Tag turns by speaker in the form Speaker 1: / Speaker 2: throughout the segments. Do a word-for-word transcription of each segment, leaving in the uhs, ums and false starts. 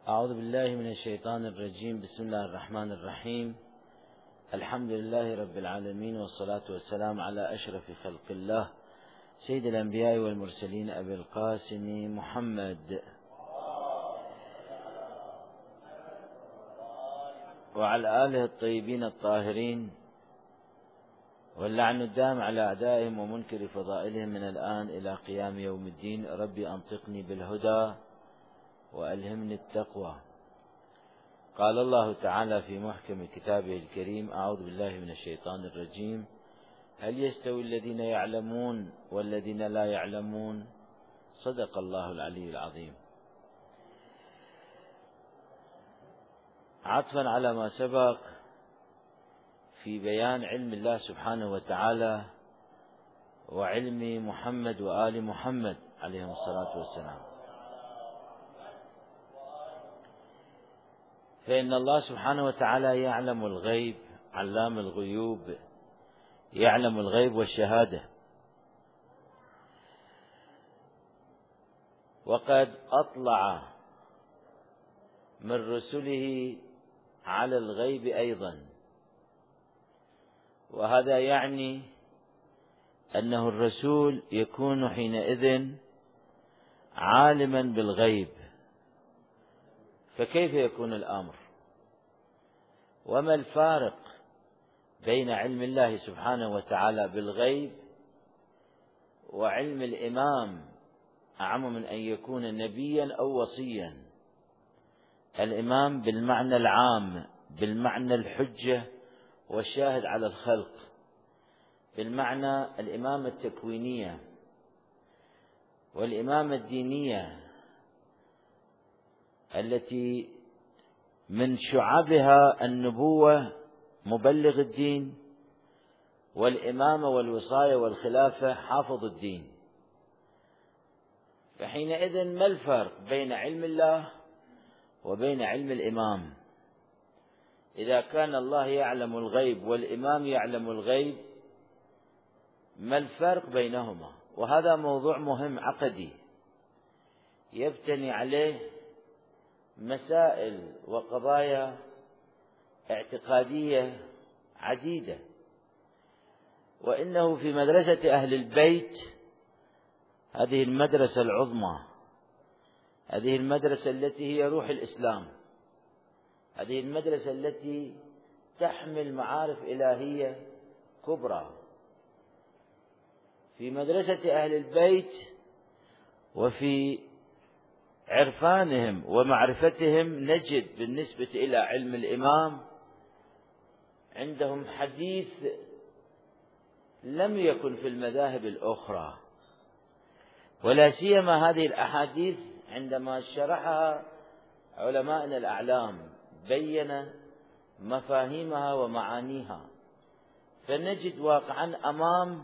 Speaker 1: أعوذ بالله من الشيطان الرجيم. بسم الله الرحمن الرحيم. الحمد لله رب العالمين، والصلاة والسلام على أشرف خلق الله سيد الأنبياء والمرسلين أبي القاسم محمد وعلى آله الطيبين الطاهرين، واللعن الدام على أعدائهم ومنكر فضائلهم من الآن إلى قيام يوم الدين. ربي أنطقني بالهدى وألهمني التقوى. قال الله تعالى في محكم كتابه الكريم: أعوذ بالله من الشيطان الرجيم. هل يستوي الذين يعلمون والذين لا يعلمون؟ صدق الله العلي العظيم. عطفا على ما سبق في بيان علم الله سبحانه وتعالى وعلم محمد وآل محمد عليهم الصلاة والسلام، فإن الله سبحانه وتعالى يعلم الغيب، علام الغيوب، يعلم الغيب والشهادة، وقد أطلع من رسله على الغيب أيضا، وهذا يعني أنه الرسول يكون حينئذ عالما بالغيب. فكيف يكون الأمر؟ وما الفارق بين علم الله سبحانه وتعالى بالغيب وعلم الإمام أعم من أن يكون نبيا أو وصيا؟ الإمام بالمعنى العام، بالمعنى الحجة والشاهد على الخلق، بالمعنى الإمامة التكوينية والإمامة الدينية التي من شعبها النبوة مبلغ الدين، والإمامة والوصاية والخلافة حافظ الدين. فحينئذ ما الفرق بين علم الله وبين علم الإمام؟ إذا كان الله يعلم الغيب والإمام يعلم الغيب، ما الفرق بينهما؟ وهذا موضوع مهم عقدي يبتني عليه مسائل وقضايا اعتقادية عديدة. وإنه في مدرسة أهل البيت، هذه المدرسة العظمى، هذه المدرسة التي هي روح الإسلام، هذه المدرسة التي تحمل معارف إلهية كبرى، في مدرسة أهل البيت وفي عرفانهم ومعرفتهم نجد بالنسبة إلى علم الإمام عندهم حديث لم يكن في المذاهب الأخرى، ولا سيما هذه الأحاديث عندما شرحها علماءنا الأعلام بين مفاهيمها ومعانيها، فنجد واقعا أمام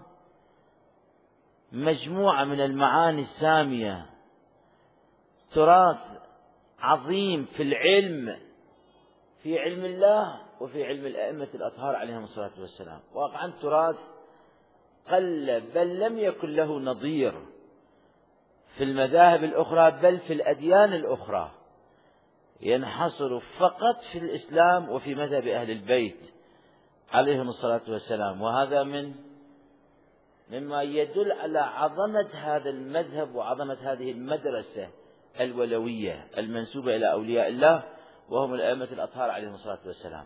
Speaker 1: مجموعة من المعاني السامية، تراث عظيم في العلم، في علم الله وفي علم الأئمة الأطهار عليهم الصلاة والسلام، واقعا تراث قل بل لم يكن له نظير في المذاهب الأخرى بل في الأديان الأخرى، ينحصر فقط في الإسلام وفي مذهب أهل البيت عليهم الصلاة والسلام. وهذا من مما يدل على عظمة هذا المذهب وعظمة هذه المدرسة الولوية المنسوبة إلى أولياء الله وهم الأئمة الأطهار عليهم الصلاة والسلام.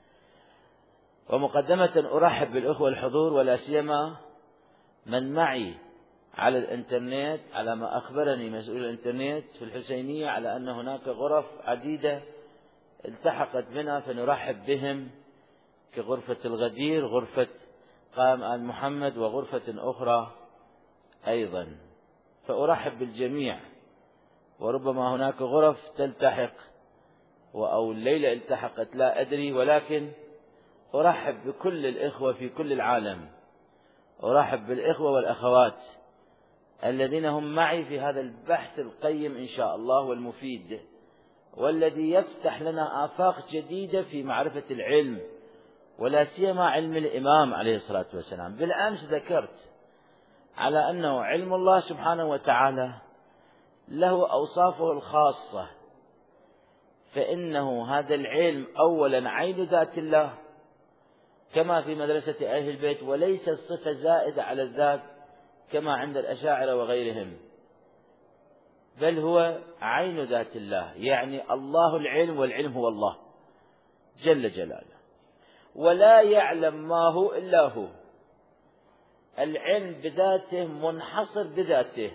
Speaker 1: ومقدمة أرحب بالأخوة الحضور، ولا سيما من معي على الإنترنت، على ما أخبرني مسؤول الإنترنت في الحسينية على أن هناك غرف عديدة التحقت بنا، فنرحب بهم كغرفة الغدير، غرفة قام آل محمد، وغرفة أخرى أيضا. فأرحب بالجميع، وربما هناك غرف تلتحق أو الليلة التحقت لا أدري، ولكن أرحب بكل الإخوة في كل العالم، أرحب بالإخوة والأخوات الذين هم معي في هذا البحث القيم إن شاء الله والمفيد، والذي يفتح لنا آفاق جديدة في معرفة العلم، ولا سيما علم الإمام عليه الصلاة والسلام. بالأمس ذكرت على أنه علم الله سبحانه وتعالى له أوصافه الخاصة، فإنه هذا العلم أولا عين ذات الله كما في مدرسة أهل البيت، وليس الصفة زائدة على الذات كما عند الأشاعرة وغيرهم، بل هو عين ذات الله، يعني الله العلم والعلم هو الله جل جلاله، ولا يعلم ما هو إلا هو. العلم بذاته منحصر بذاته،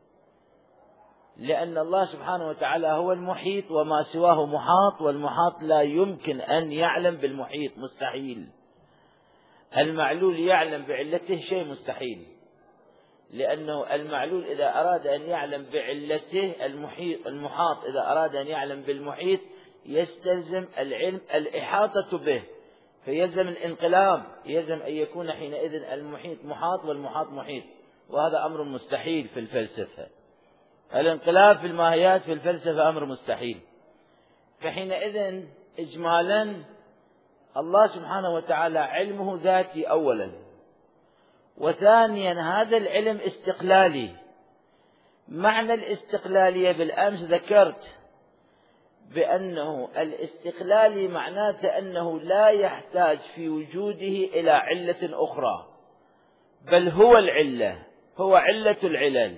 Speaker 1: لأن الله سبحانه وتعالى هو المحيط وما سواه محاط، والمحاط لا يمكن أن يعلم بالمحيط، مستحيل. المعلول يعلم بعلته شيء مستحيل، لأنه المعلول إذا أراد أن يعلم بعلته، المحيط المحاط إذا أراد أن يعلم بالمحيط يستلزم العلم الإحاطة به، فيلزم الانقلاب، يلزم أن يكون حينئذ المحيط محاط والمحاط محيط، وهذا أمر مستحيل في الفلسفة. الانقلاب في الماهيات في الفلسفة أمر مستحيل. فحينئذ إجمالا الله سبحانه وتعالى علمه ذاتي أولا، وثانيا هذا العلم استقلالي. معنى الاستقلالية بالأمس ذكرت بأنه الاستقلالي معناته أنه لا يحتاج في وجوده إلى علة أخرى، بل هو العلة، هو علة العلل،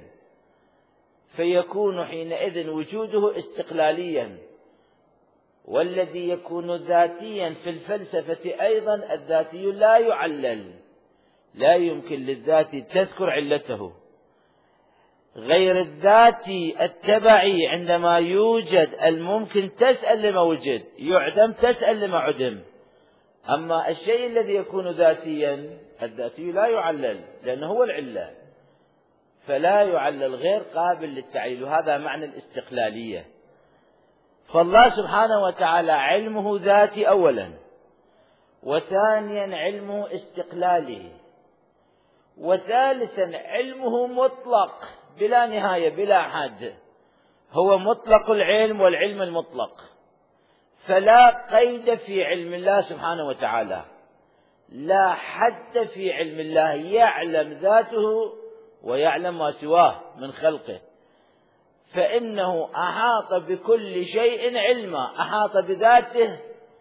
Speaker 1: فيكون حينئذ وجوده استقلاليا. والذي يكون ذاتيا في الفلسفة أيضا الذاتي لا يعلل، لا يمكن للذات تذكر علته، غير الذاتي التبعي عندما يوجد الممكن تسأل لما وجد، يعدم تسأل لما عدم. أما الشيء الذي يكون ذاتيا الذاتي لا يعلل لأنه هو العلة، فلا يعلل، غير قابل للتعليل، وهذا معنى الاستقلالية. فالله سبحانه وتعالى علمه ذاتي أولا، وثانيا علمه استقلالي، وثالثا علمه مطلق بلا نهاية بلا حد، هو مطلق العلم والعلم المطلق، فلا قيد في علم الله سبحانه وتعالى، لا حد في علم الله، يعلم ذاته ويعلم ما سواه من خلقه، فإنه أحاط بكل شيء علما، أحاط بذاته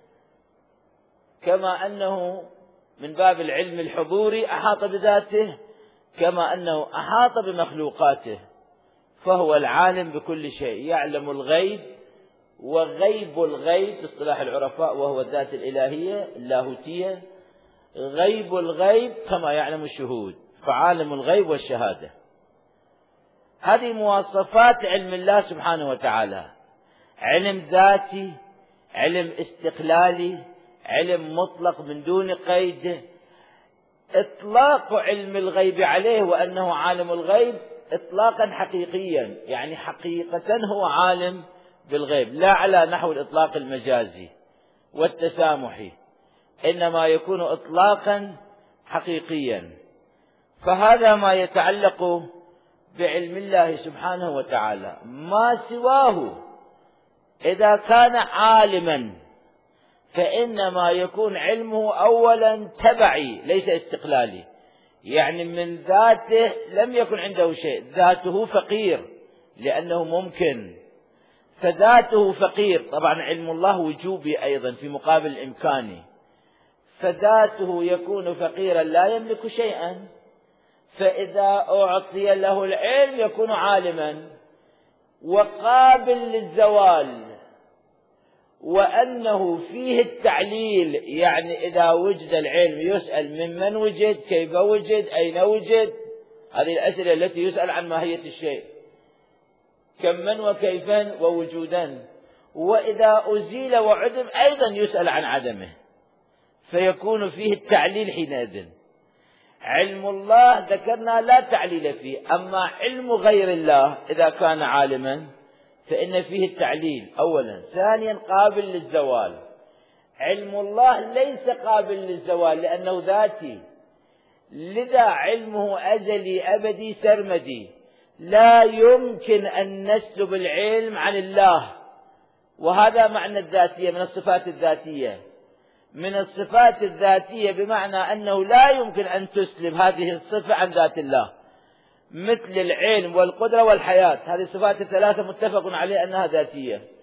Speaker 1: كما أنه من باب العلم الحضوري أحاط بذاته، كما أنه أحاط بمخلوقاته، فهو العالم بكل شيء، يعلم الغيب، وغيب الغيب في اصطلاح العرفاء وهو الذات الإلهية اللاهوتية، غيب الغيب كما يعلم الشهود، فعالم الغيب والشهادة. هذه مواصفات علم الله سبحانه وتعالى، علم ذاتي، علم استقلالي، علم مطلق من دون قيد. إطلاق علم الغيب عليه وأنه عالم الغيب إطلاقا حقيقيا، يعني حقيقة هو عالم بالغيب، لا على نحو الإطلاق المجازي والتسامحي، إنما يكون إطلاقا حقيقيا. فهذا ما يتعلق بعلم الله سبحانه وتعالى. ما سواه إذا كان عالما فإنما يكون علمه أولا تبعي ليس استقلالي، يعني من ذاته لم يكن عنده شيء، ذاته فقير لأنه ممكن، فذاته فقير. طبعا علم الله وجوبي أيضا في مقابل الإمكاني، فذاته يكون فقيرا لا يملك شيئا، فإذا أعطي له العلم يكون عالما وقابل للزوال، وأنه فيه التعليل، يعني إذا وجد العلم يسأل ممن وجد، كيف وجد، أين وجد، هذه الأسئلة التي يسأل عن ماهية الشيء، كم من وكيفا ووجودا. وإذا أزيل وعدم أيضا يسأل عن عدمه، فيكون فيه التعليل حينئذ. علم الله ذكرنا لا تعليل فيه، أما علم غير الله إذا كان عالما فإن فيه التعليل أولا، ثانيا قابل للزوال. علم الله ليس قابل للزوال لأنه ذاتي، لذا علمه أزلي أبدي سرمدي، لا يمكن أن نسلب العلم عن الله، وهذا معنى الذاتية من الصفات الذاتية. من الصفات الذاتية بمعنى أنه لا يمكن أن تسلب هذه الصفة عن ذات الله، مثل العلم والقدرة والحياة، هذه الصفات الثلاثة متفق عليه أنها ذاتية،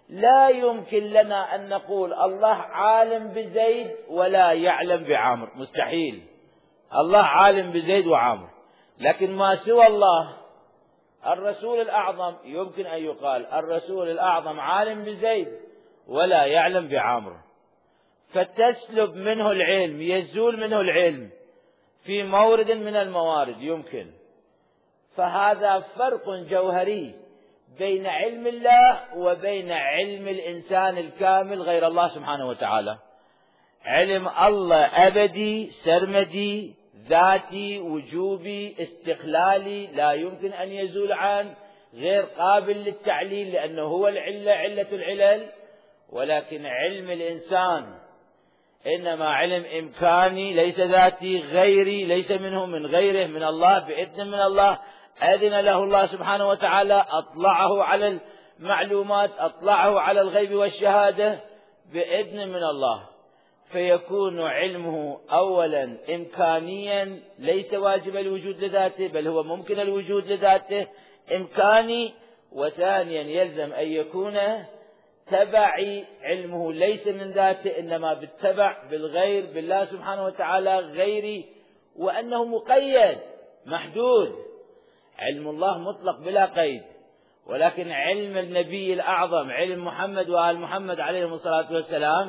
Speaker 1: لا يمكن لنا أن نقول الله عالم بزيد ولا يعلم بعامر، مستحيل. الله عالم بزيد وعامر، لكن ما سوى الله الرسول الأعظم يمكن أن يقال الرسول الأعظم عالم بزيد ولا يعلم بعامر، فتسلب منه العلم، يزول منه العلم في مورد من الموارد يمكن. فهذا فرق جوهري بين علم الله وبين علم الإنسان الكامل غير الله سبحانه وتعالى. علم الله أبدي سرمدي ذاتي وجوبي استقلالي، لا يمكن أن يزول عنه، غير قابل للتعليل لأنه هو العلة علة العلل. ولكن علم الإنسان إنما علم إمكاني ليس ذاتي غيري، ليس منه من غيره، من الله بإذن من الله، أذن له الله سبحانه وتعالى، أطلعه على المعلومات، أطلعه على الغيب والشهادة بإذن من الله. فيكون علمه أولا إمكانيا ليس واجب الوجود لذاته، بل هو ممكن الوجود لذاته إمكاني. وثانيا يلزم أن يكون تبعي، علمه ليس من ذاته إنما بالتبع بالغير بالله سبحانه وتعالى غيري، وأنه مقيد محدود. علم الله مطلق بلا قيد، ولكن علم النبي الأعظم علم محمد وآل محمد عليهم الصلاة والسلام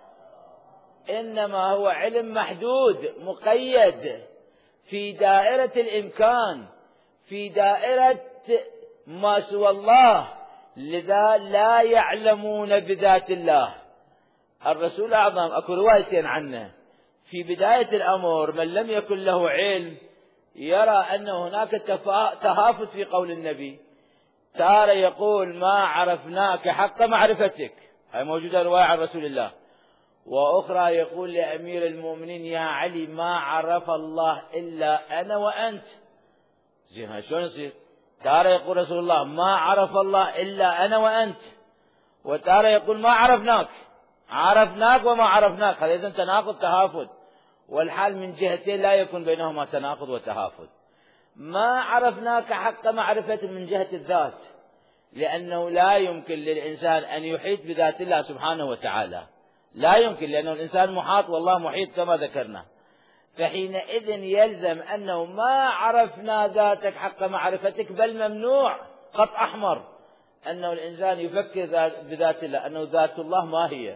Speaker 1: إنما هو علم محدود مقيد في دائرة الإمكان، في دائرة ما سوى الله، لذا لا يعلمون بذات الله. الرسول الأعظم أكو روايتين عنه، في بداية الأمر من لم يكن له علم يرى أن هناك تهافت في قول النبي، تارة يقول ما عرفناك حق معرفتك، هي موجودة رواية عن رسول الله، وأخرى يقول لأمير المؤمنين يا علي ما عرف الله إلا أنا وأنت. زين شلون يصير؟ تارة يقول رسول الله ما عرف الله إلا أنا وأنت، وتارة يقول ما عرفناك، عرفناك وما عرفناك، هذا إذن تناقض تهافت، والحال من جهتين لا يكون بينهما تناقض وتهافت. ما عرفناك حق معرفة من جهة الذات، لأنه لا يمكن للإنسان أن يحيط بذات الله سبحانه وتعالى، لا يمكن، لأنه الإنسان محاط والله محيط كما ذكرنا. فحينئذ يلزم أنه ما عرفنا ذاتك حق معرفتك، بل ممنوع خط أحمر أنه الإنسان يفكر بذات الله، أنه ذات الله ما هي،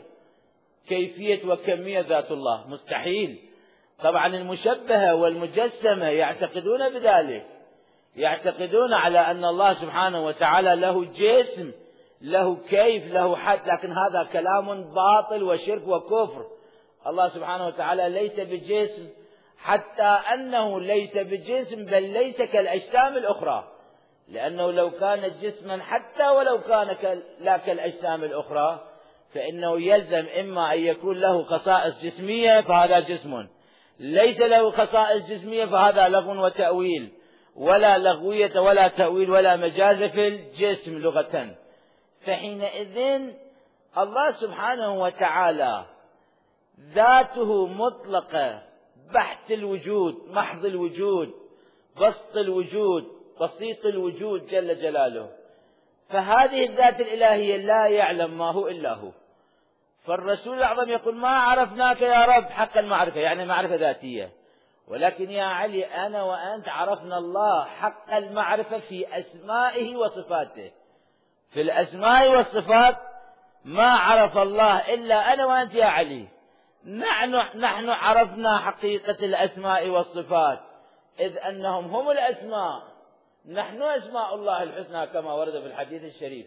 Speaker 1: كيفية وكمية ذات الله مستحيل. طبعا المشبهة والمجسمة يعتقدون بذلك، يعتقدون على أن الله سبحانه وتعالى له جسم له كيف له حد، لكن هذا كلام باطل وشرك وكفر. الله سبحانه وتعالى ليس بجسم، حتى أنه ليس بجسم بل ليس كالأجسام الأخرى، لأنه لو كان جسما حتى ولو كان لا كالأجسام الأخرى فإنه يلزم إما أن يكون له خصائص جسمية فهذا جسم، ليس له خصائص جسمية فهذا لغو وتأويل، ولا لغوية ولا تأويل ولا مجاز في الجسم لغة. فحينئذ الله سبحانه وتعالى ذاته مطلقة بحت الوجود، محض الوجود، بسط الوجود، بسيط الوجود جل جلاله. فهذه الذات الإلهية لا يعلم ما هو إلا هو. فالرسول الأعظم يقول ما عرفناك يا رب حق المعرفة، يعني معرفة ذاتية، ولكن يا علي أنا وأنت عرفنا الله حق المعرفة في أسمائه وصفاته. في الأسماء والصفات ما عرف الله إلا أنا وأنت يا علي. نحن, نحن عرفنا حقيقة الأسماء والصفات، إذ أنهم هم الأسماء، نحن أسماء الله الحسنى كما ورد في الحديث الشريف.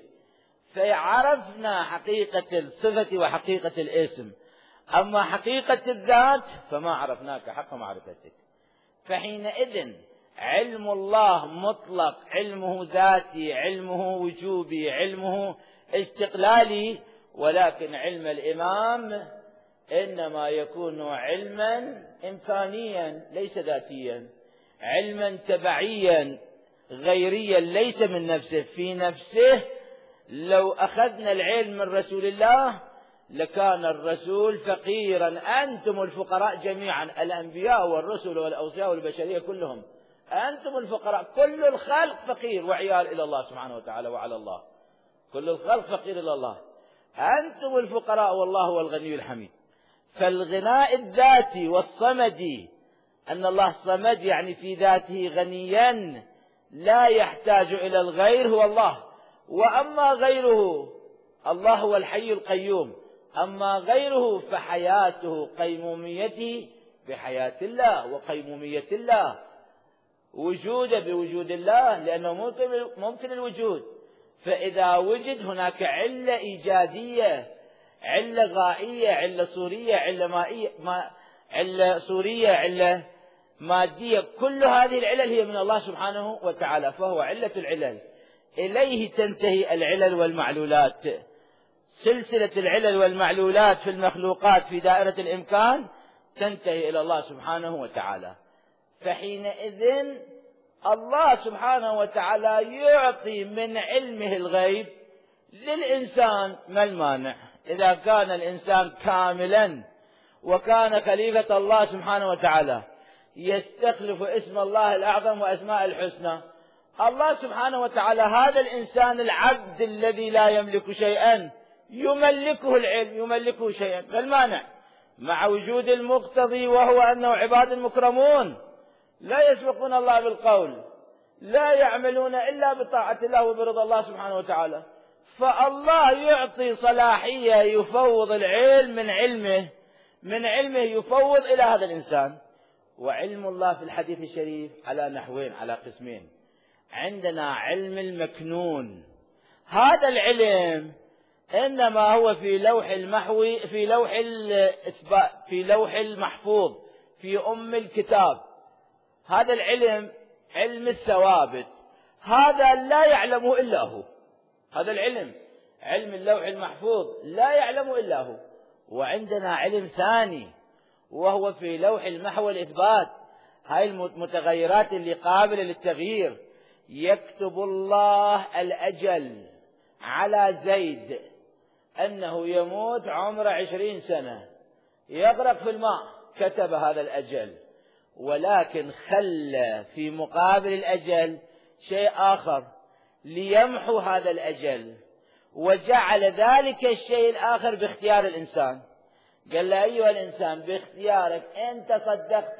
Speaker 1: فعرفنا حقيقة الصفة وحقيقة الاسم، أما حقيقة الذات فما عرفناك حق معرفتك. فحينئذ علم الله مطلق، علمه ذاتي، علمه وجوبي، علمه استقلالي، ولكن علم الإمام إنما يكون علما إمكانيا ليس ذاتيا، علما تبعيا غيريا ليس من نفسه في نفسه. لو أخذنا العلم من رسول الله لكان الرسول فقيرا، أنتم الفقراء جميعا، الأنبياء والرسل والأوصياء والبشرية كلهم أنتم الفقراء، كل الخلق فقير وعيال إلى الله سبحانه وتعالى وعلى الله، كل الخلق فقير إلى الله. أنتم الفقراء والله هو الغني الحميد. فالغناء الذاتي والصمدي، أن الله صمد يعني في ذاته غنيا لا يحتاج إلى الغير، هو الله. وأما غيره، الله هو الحي القيوم، أما غيره فحياته قيموميته بحياة الله وقيمومية الله، وجوده بوجود الله، لأنه ممكن, ممكن الوجود. فإذا وجد هناك علة إيجادية، علة غائية، علة صورية، علة مائية، ما علة صورية، علة مادية، كل هذه العلل هي من الله سبحانه وتعالى، فهو علة العلل. إليه تنتهي العلل والمعلولات. سلسلة العلل والمعلولات في المخلوقات في دائرة الإمكان تنتهي إلى الله سبحانه وتعالى. فحينئذ الله سبحانه وتعالى يعطي من علمه الغيب للإنسان. ما المانع إذا كان الإنسان كاملا وكان خليفة الله سبحانه وتعالى يستخلف اسم الله الأعظم وأسماء الحسنى؟ الله سبحانه وتعالى هذا الإنسان العبد الذي لا يملك شيئا يملكه العلم، يملكه شيئا. فالمانع مع وجود المقتضي، وهو أنه عباد مكرمون لا يسبقون الله بالقول، لا يعملون إلا بطاعة الله وبرضا الله سبحانه وتعالى. فالله يعطي صلاحية يفوض العلم من علمه، من علمه يفوض إلى هذا الإنسان. وعلم الله في الحديث الشريف على نحوين، على قسمين. عندنا علم المكنون، هذا العلم إنما هو في لوح المحوي، في لوح الإثبات، في لوح المحفوظ، في أم الكتاب. هذا العلم علم الثوابت، هذا لا يعلمه إلا هو. هذا العلم علم اللوح المحفوظ لا يعلمه إلا هو. وعندنا علم ثاني وهو في لوح المحو والإثبات، هاي المتغيرات اللي قابلة للتغيير. يكتب الله الأجل على زيد أنه يموت عمره عشرين سنة، يغرق في الماء، كتب هذا الأجل. ولكن خلى في مقابل الأجل شيء آخر ليمحو هذا الأجل، وجعل ذلك الشيء الآخر باختيار الإنسان. قال له أيها الإنسان باختيارك، إن تصدقت،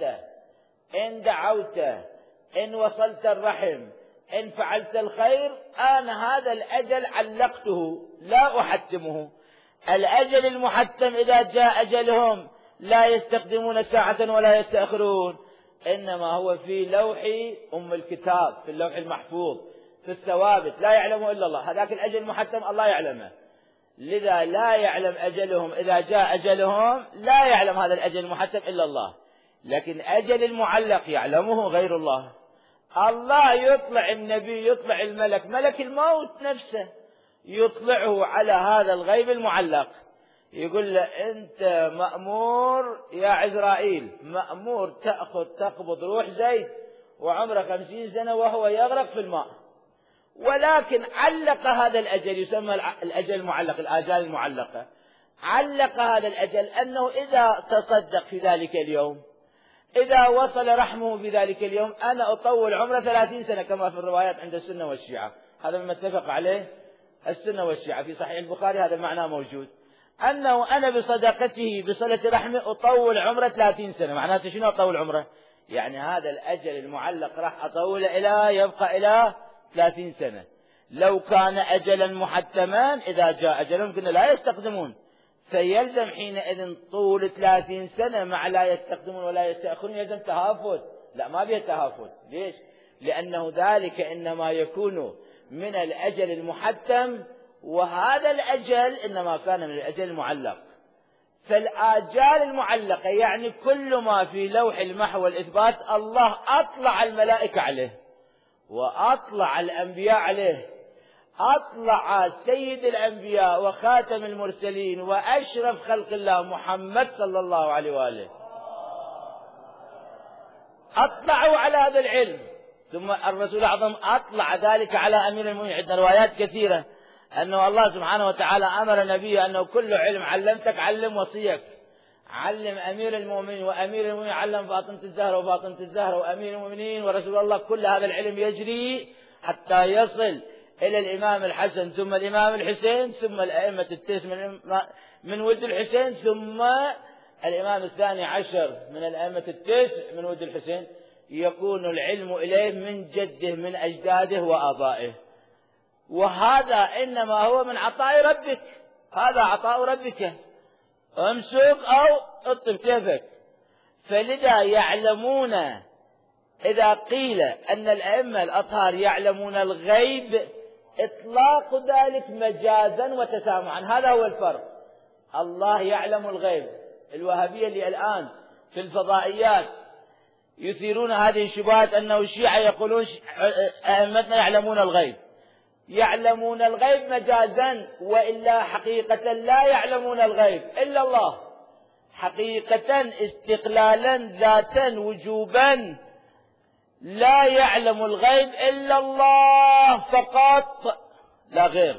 Speaker 1: إن دعوت، إن وصلت الرحم، إن فعلت الخير، أنا هذا الأجل علقته لا أحتمه. الأجل المحتم إذا جاء أجلهم لا يستقدمون ساعة ولا يستأخرون، إنما هو في لوح أم الكتاب، في اللوح المحفوظ، في الثوابت، لا يعلمه إلا الله. هذاك الأجل المحتم الله يعلمه، لذا لا يعلم أجلهم. إذا جاء أجلهم لا يعلم هذا الأجل المحتم إلا الله، لكن أجل المعلق يعلمه غير الله. الله يطلع النبي، يطلع الملك، ملك الموت نفسه يطلعه على هذا الغيب المعلق، يقول له أنت مأمور يا عزرائيل، مأمور تأخذ تقبض روح زيد وعمره خمسين سنة وهو يغرق في الماء. ولكن علق هذا الأجل، يسمى الأجل المعلق، الآجال المعلقة. علق هذا الأجل أنه إذا تصدق في ذلك اليوم، إذا وصل رحمه في ذلك اليوم، أنا أطول عمره ثلاثين سنة كما في الروايات عند السنة والشيعة. هذا مما اتفق عليه السنة والشيعة في صحيح البخاري، هذا المعنى موجود، أنه أنا بصدقته بصلة رحمه أطول عمره ثلاثين سنة. معناته شنو أطول عمره؟ يعني هذا الأجل المعلق راح أطوله إلى يبقى إلى ثلاثين سنة. لو كان أجلا محتما إذا جاء أجلهم كنا لا يستقدمون، فيلزم حينئذ طول ثلاثين سنة مع لا يستقدمون ولا يستأخرون، يلزم تهافت. لا، ما بيه تهافت. ليش؟ لأنه ذلك إنما يكون من الأجل المحتم، وهذا الأجل إنما كان من الأجل المعلق. فالآجال المعلقة يعني كل ما في لوح المحو والإثبات الله أطلع الملائكة عليه، وأطلع الأنبياء عليه، أطلع سيد الأنبياء وخاتم المرسلين وأشرف خلق الله محمد صلى الله عليه وآله، أطلعوا على هذا العلم. ثم الرسول الأعظم أطلع ذلك على أمير المؤمنين. عندنا روايات كثيرة أنه الله سبحانه وتعالى أمر نبيه أنه كل علم علمتك علم وصيك، علم أمير المؤمنين، وأمير المؤمنين علم فاطمة الزهرة وفاطمة الزهرة وأمير المؤمنين ورسول الله. كل هذا العلم يجري حتى يصل إلى الإمام الحسن ثم الإمام الحسين ثم الأئمة التسع من, من ولد الحسين ثم الإمام الثاني عشر من الأئمة التسع من ولد الحسين، يكون العلم إليه من جده من أجداده وآبائه. وهذا إنما هو من عطاء ربك، هذا عطاء ربك، امسك أو اطب كيفك. فلذا يعلمون، إذا قيل أن الأئمة الأطهار يعلمون الغيب إطلاق ذلك مجازا وتسامحا، هذا هو الفرق. الله يعلم الغيب. الوهابية اللي الآن في الفضائيات يثيرون هذه الشبهات أنه الشيعة يقولون أئمتنا يعلمون الغيب، يعلمون الغيب مجازا، وإلا حقيقة لا يعلمون الغيب إلا الله، حقيقة استقلالا ذاتا وجوبا لا يعلم الغيب إلا الله فقط لا غير،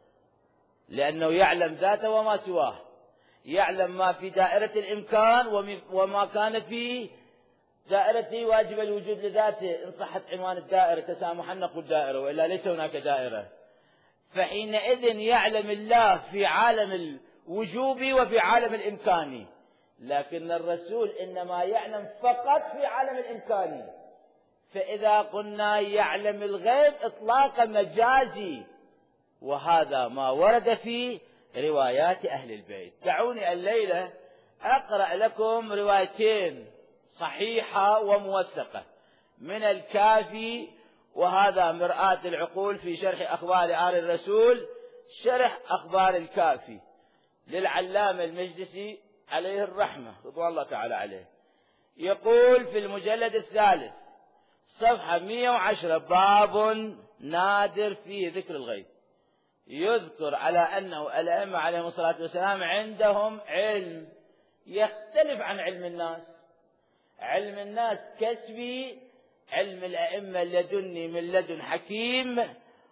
Speaker 1: لأنه يعلم ذاته وما سواه، يعلم ما في دائرة الإمكان وما كان في دائرة واجب الوجود لذاته، إن صحت عنوان الدائرة تسامحا نقول دائرة، وإلا ليس هناك دائرة. فحينئذ يعلم الله في عالم الوجوب وفي عالم الإمكان، لكن الرسول إنما يعلم فقط في عالم الإمكان. فإذا قلنا يعلم الغيب إطلاق مجازي، وهذا ما ورد في روايات أهل البيت. دعوني الليلة أقرأ لكم روايتين صحيحة وموثقة من الكافي، وهذا مرآة العقول في شرح أخبار آل الرسول، شرح أخبار الكافي للعلامة المجلسي عليه الرحمة رضوان الله تعالى عليه. يقول في المجلد الثالث صفحة مئة وعشرة: باب نادر فيه ذكر الغيب. يذكر على أنه الأئمة عليهم الصلاة والسلام عندهم علم يختلف عن علم الناس. علم الناس كسبي، علم الأئمة لدني من لدن حكيم.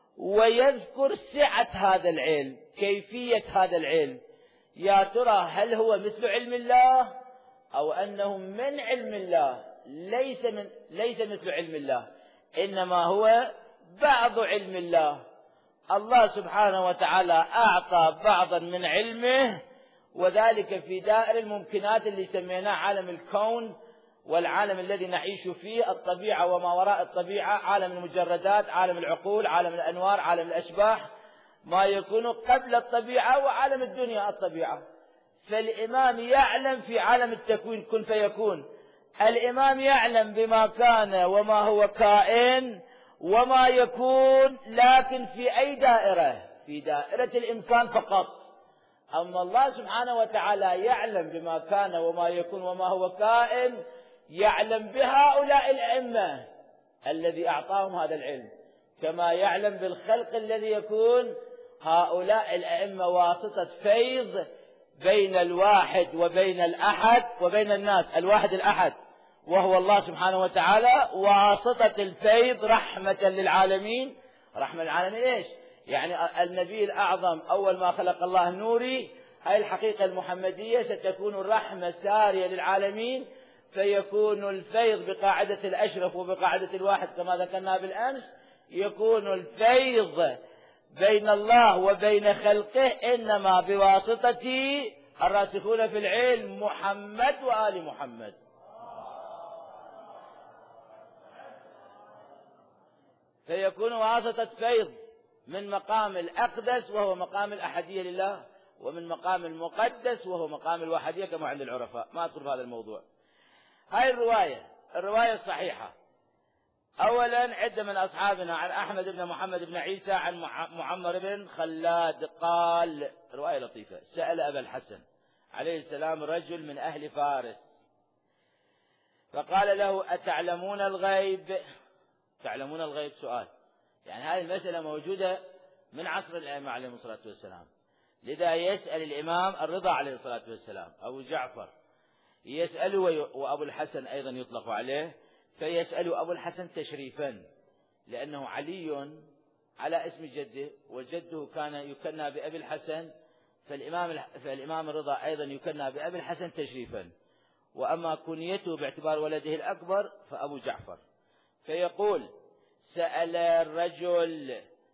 Speaker 1: ويذكر سعة هذا العلم، كيفية هذا العلم، يا ترى هل هو مثل علم الله أو أنه من علم الله، ليس من ليس مثل علم الله، إنما هو بعض علم الله. الله سبحانه وتعالى أعطى بعضا من علمه، وذلك في دائر الممكنات اللي سميناه عالم الكون والعالم الذي نعيش فيه، الطبيعة وما وراء الطبيعة، عالم المجردات، عالم العقول، عالم الأنوار، عالم الأشباح، ما يكون قبل الطبيعة وعالم الدنيا الطبيعة. فالإمام يعلم في عالم التكوين كن فيكون، الإمام يعلم بما كان وما هو كائن وما يكون، لكن في أي دائرة؟ في دائرة الإمكان فقط. أما الله سبحانه وتعالى يعلم بما كان وما يكون وما هو كائن، يعلم بهؤلاء الأئمة الذي أعطاهم هذا العلم، كما يعلم بالخلق الذي يكون. هؤلاء الأئمة واسطة فيض بين الواحد وبين الأحد وبين الناس، الواحد الأحد وهو الله سبحانه وتعالى، واسطة الفيض رحمة للعالمين. رحمة للعالمين إيش؟ يعني النبي الأعظم أول ما خلق الله نوري، هاي الحقيقة المحمدية ستكون الرحمة سارية للعالمين، فيكون الفيض بقاعدة الأشرف وبقاعدة الواحد كما ذكرنا بالأمس، يكون الفيض بين الله وبين خلقه إنما بواسطة الراسخون في العلم محمد وآل محمد. فيكون واسطة فيض من مقام الأقدس وهو مقام الأحدية لله، ومن مقام المقدس وهو مقام الوحدية كما عند العرفاء. ما أذكر في هذا الموضوع. هاي الرواية الرواية الصحيحة. أولا عدة من أصحابنا عن أحمد بن محمد بن عيسى عن معمر بن خلاد قال، رواية لطيفة: سأل أبا الحسن عليه السلام رجل من أهل فارس فقال له: أتعلمون الغيب؟ تعلمون الغيب سؤال، يعني هذه المسألة موجودة من عصر الأئمة عليهم الصلاة والسلام. لذا يسأل الإمام الرضا عليه الصلاة والسلام أبو جعفر يسأله، وأبو الحسن أيضا يطلق عليه، فيسأل أبو الحسن تشريفا لأنه علي على اسم جده، وجده كان يكنى بأبي الحسن، فالإمام, فالإمام الرضا أيضا يكنى بأبي الحسن تشريفا، وأما كنيته باعتبار ولده الأكبر فأبو جعفر. فيقول: سأل الرجل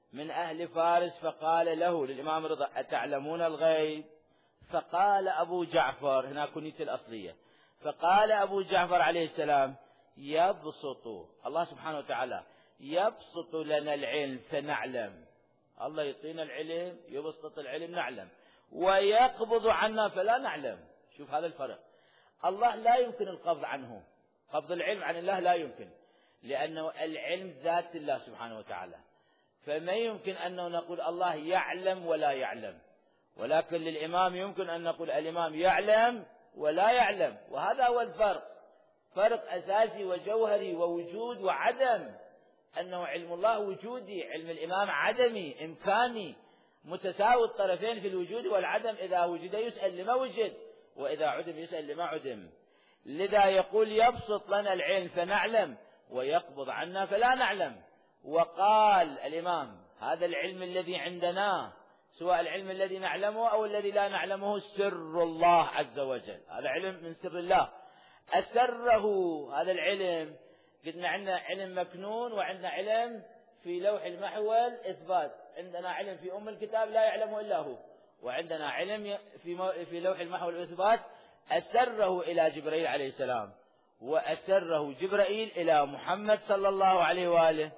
Speaker 1: من أهل فارس فقال له للإمام رضا: أتعلمون الغيب؟ فقال أبو جعفر، هنا كنية الأصلية، فقال أبو جعفر عليه السلام: يبسط الله سبحانه وتعالى يبسط لنا العلم فنعلم. الله يعطينا العلم، يبسط العلم نعلم، ويقبض عنا فلا نعلم. شوف هذا الفرق. الله لا يمكن القبض عنه، قبض العلم عن الله لا يمكن، لأنه العلم ذات الله سبحانه وتعالى، فما يمكن أنه نقول الله يعلم ولا يعلم. ولكن للإمام يمكن أن نقول الإمام يعلم ولا يعلم، وهذا هو الفرق، فرق أساسي وجوهري ووجود وعدم، أنه علم الله وجودي، علم الإمام عدمي إمكاني، متساوي الطرفين في الوجود والعدم، إذا وجد يسأل لما وجد، وإذا عدم يسأل لما عدم. لذا يقول يبسط لنا العلم فنعلم ويقبض عنا فلا نعلم. وقال الإمام: هذا العلم الذي عندنا، سواء العلم الذي نعلمه أو الذي لا نعلمه، سر الله عز وجل، هذا علم من سر الله. أسره هذا العلم، قلنا عندنا علم مكنون وعندنا علم في لوح المحو والإثبات، عندنا علم في أم الكتاب لا يعلمه إلا هو، وعندنا علم في في لوح المحو والإثبات أسره إلى جبريل عليه السلام، وأسره جبريل إلى محمد صلى الله عليه وآله.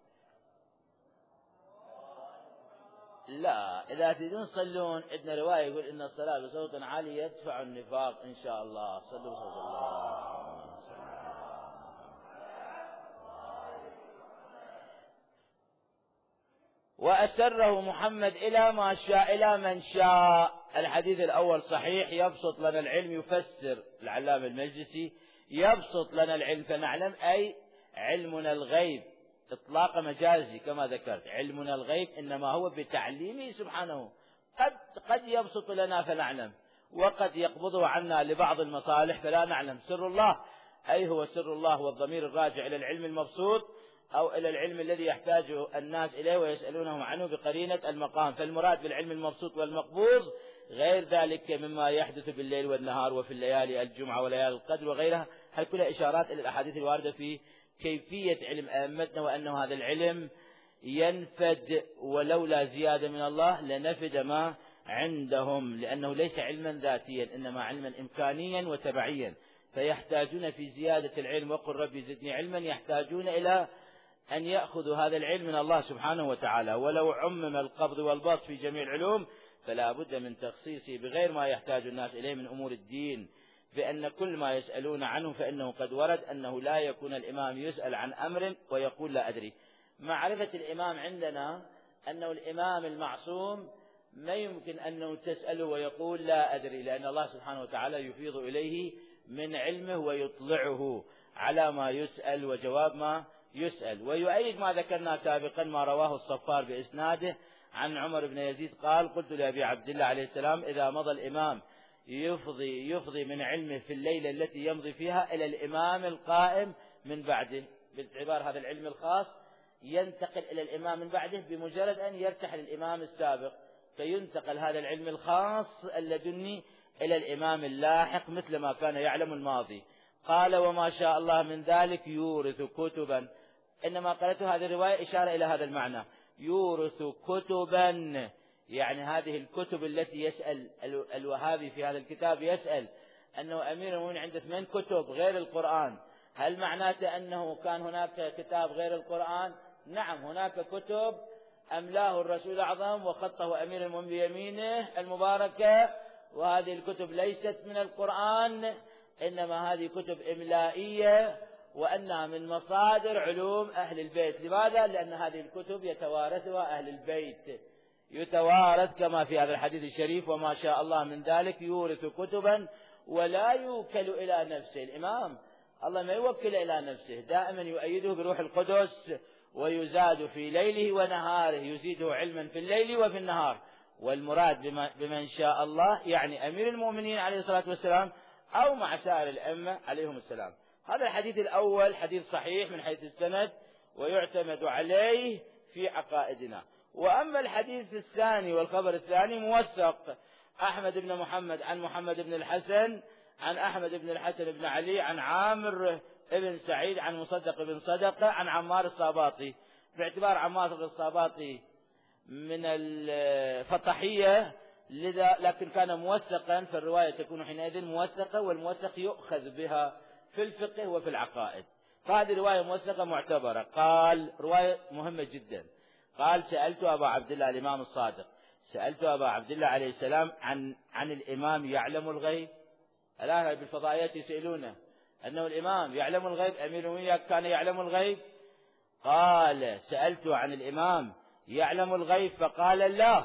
Speaker 1: لا، إذا تريدون تصلون عندنا رواية يقول إن الصلاة بصوت عالي يدفع النفاق، إن شاء الله صلوا بصوت الله. وأسره محمد إلى ما شاء، إلى من شاء. الحديث الأول صحيح، يبسط لنا العلم، يفسر العلامة المجلسي: يبسط لنا العلم فنعلم، أي علمنا الغيب، إطلاق مجازي كما ذكرت، علمنا الغيب إنما هو بتعليمه سبحانه، قد قد يبسط لنا فنعلم، وقد يقبضه عنا لبعض المصالح فلا نعلم. سر الله أي هو سر الله، والضمير الراجع إلى العلم المبسوط أو إلى العلم الذي يحتاجه الناس إليه ويسألونه عنه بقرينة المقام. فالمراد بالعلم المبسوط والمقبوض غير ذلك مما يحدث بالليل والنهار وفي الليالي الجمعة وليالي القدر وغيرها، هل كلها إشارات إلى الأحاديث الواردة في كيفية علم أئمتنا، وأنه هذا العلم ينفد، ولولا زيادة من الله لنفد ما عندهم، لأنه ليس علما ذاتيا إنما علما إمكانيا وتبعيا، فيحتاجون في زيادة العلم، وقل ربي زدني علما، يحتاجون إلى أن يأخذوا هذا العلم من الله سبحانه وتعالى. ولو عمم القبض والبسط في جميع العلوم فلا بد من تخصيصه بغير ما يحتاج الناس إليه من أمور الدين، بأن كل ما يسألون عنه فإنه قد ورد أنه لا يكون الإمام يسأل عن أمر ويقول لا أدري. معرفة الإمام عندنا أنه الإمام المعصوم ما يمكن أنه تسأله ويقول لا أدري، لأن الله سبحانه وتعالى يفيض إليه من علمه ويطلعه على ما يسأل وجواب ما يسأل. ويؤيد ما ذكرنا سابقا ما رواه الصفار بإسناده عن عمر بن يزيد قال: قلت لأبي عبد الله عليه السلام: إذا مضى الإمام يفضي, يفضي من علمه في الليلة التي يمضي فيها إلى الإمام القائم من بعده، باعتبار هذا العلم الخاص ينتقل إلى الإمام من بعده بمجرد أن يرتحل الإمام السابق، فينتقل هذا العلم الخاص اللدني إلى الإمام اللاحق مثل ما كان يعلم الماضي. قال: وما شاء الله من ذلك يورث كتبا. إنما قالته هذه الرواية إشارة إلى هذا المعنى، يورث كتبا، يعني هذه الكتب التي يسأل الوهابي في هذا الكتاب، يسأل أنه أمير المؤمنين عنده ثمان كتب غير القرآن، هل معناته أنه كان هناك كتاب غير القرآن؟ نعم، هناك كتب أملاه الرسول الأعظم وخطه أمير المؤمنين بيمينه المباركة، وهذه الكتب ليست من القرآن، إنما هذه كتب إملائية، وأنها من مصادر علوم أهل البيت. لماذا؟ لأن هذه الكتب يتوارثها أهل البيت، يتوارث كما في هذا الحديث الشريف: وما شاء الله من ذلك يورث كتبا ولا يوكل إلى نفسه. الإمام الله ما يوكل إلى نفسه، دائما يؤيده بروح القدس، ويزاد في ليله ونهاره، يزيده علما في الليل وفي النهار. والمراد بمن شاء الله يعني أمير المؤمنين عليه الصلاة والسلام أو مع سائر الأئمة عليهم السلام. هذا الحديث الأول حديث صحيح من حيث السند ويعتمد عليه في عقائدنا. وأما الحديث الثاني والخبر الثاني موثق: أحمد بن محمد عن محمد بن الحسن عن أحمد بن الحسن بن علي عن عامر بن سعيد عن مصدق بن صدقة عن عمار الصاباطي. باعتبار عمار الصاباطي من الفطحية، لذا لكن كان موثقا، فالرواية تكون حينئذ موثقة، والموثق يؤخذ بها في الفقه وفي العقائد. فهذه رواية موثقة معتبرة. قال رواية مهمة جدا، قال سألت أبا عبد الله الإمام الصادق، سألت أبا عبد الله عليه السلام عن عن الإمام يعلم الغيب. الآن بالفضائيات يسألونه أنه الإمام يعلم الغيب، أمير المؤمنين كان يعلم الغيب؟ قال سألت عن الإمام يعلم الغيب، فقال لا